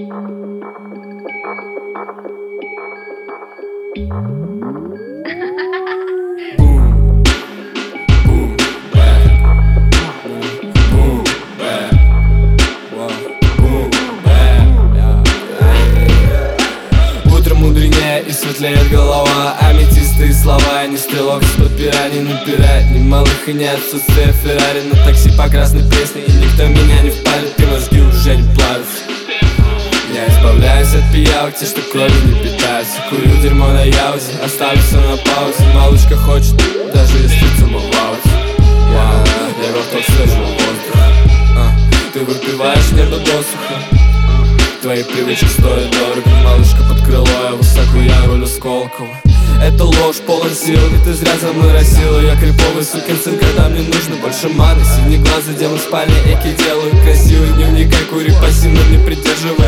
И светлеет голова, аметисты слова. Не стрелок из-под пера, не напирает, ни малых и не отсутствие Феррари. На такси по красной пресне, и никто меня не впалит, и мозги уже не плавятся. Я избавляюсь от пиявок, те, что кровью не питаются. Курю дерьмо на яузе, оставлю все на паузе. Малышка хочет, даже если цумовалась. Я глоток свежего воздуха. Ты выпиваешь небо досуха. Твои привычки стоят дорого. Малышка под крыло, я высоко, я рулю Сколково. Это ложь, полон сил, и ты зря заморосила. Я криповый сукин сын, когда мне нужно больше маны. Синеглазый демон в спальне, эки делаю красивый дневник, я курю пассивно, не придерживаю